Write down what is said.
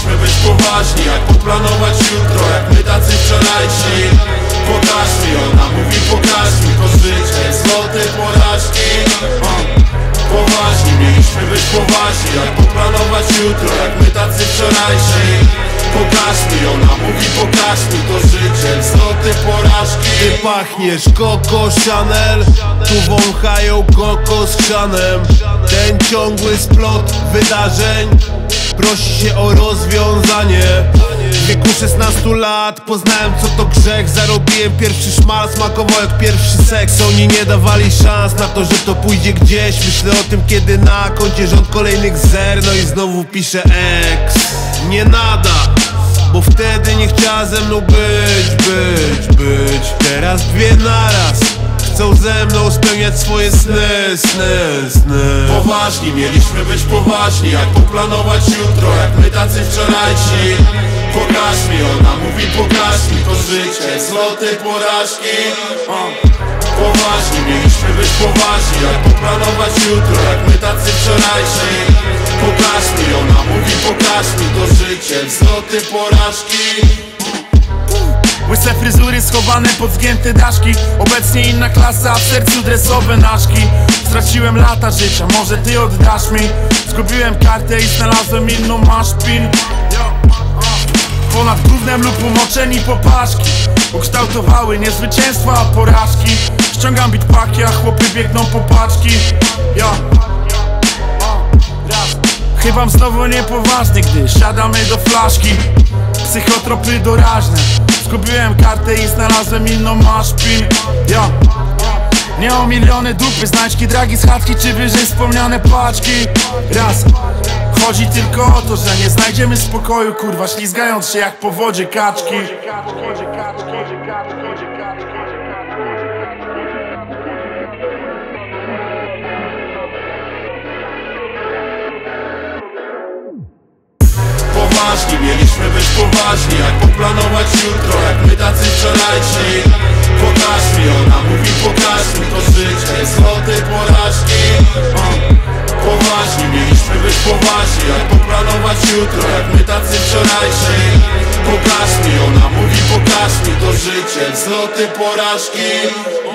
mieliśmy być poważni, jak poplanować jutro, jak my tacy wczorajsi. Pokaż mi, ona mówi pokaż mi, to życie, zloty, porażki. Poważni, mieliśmy być poważni, jak poplanować jutro, jak my tacy wczorajsi. Pokaż mi, ona mówi pokaż mi, to życie, zloty, porażki. Ty pachniesz Coco Chanel, tu wąchają koko z chrzanem. Ten ciągły splot wydarzeń prosi się o rozwiązanie. W wieku 16 lat poznałem co to grzech. Zarobiłem pierwszy szmal, smakował jak pierwszy seks. Oni nie dawali szans na to, że to pójdzie gdzieś. Myślę o tym, kiedy na koncie rząd kolejnych zer. No i znowu pisze ex. Nie nada, bo wtedy nie chciała ze mną być. Teraz dwie naraz chcą ze mną spełniać swoje sny. Poważni, mieliśmy być poważni, jak poplanować jutro, jak my tacy wczorajsi. Pokaż mi, ona mówi pokaż mi, to życie, zloty, porażki. Poważni, mieliśmy być poważni, jak poplanować jutro, jak my tacy wczorajsi. Pokaż mi, ona mówi pokaż mi, to życie, zloty, porażki. Łyse fryzury schowane pod zgięte daszki. Obecnie inna klasa, a w sercu dresowe naszki. Straciłem lata życia, może ty oddasz mi. Zgubiłem kartę i znalazłem inną, masz pin. Ponad gównem lub umoczeni popaszki ukształtowały nie zwycięstwa, a porażki. Ściągam bitpaki, a chłopy biegną po paczki. Chybam znowu niepoważny, gdy siadamy do flaszki. Psychotropy doraźne. Zgubiłem kartę i znalazłem inną, masz pin. Nie o miliony dupy, znajdźki, dragi z chatki, czy wyżej wspomniane paczki. Raz, chodzi tylko o to, że nie znajdziemy spokoju, kurwa, ślizgając się jak po wodzie kaczki. Poważni, mieliśmy być poważni, jak poplanować jutro, jak my tacy wczorajsi. Pokaż mi, ona mówi pokaż mi, to życie, zloty, porażki. Poważni, mieliśmy być poważni, jak poplanować jutro, jak my tacy wczorajsi. Pokaż mi, ona mówi pokaż mi, to życie, zloty, porażki.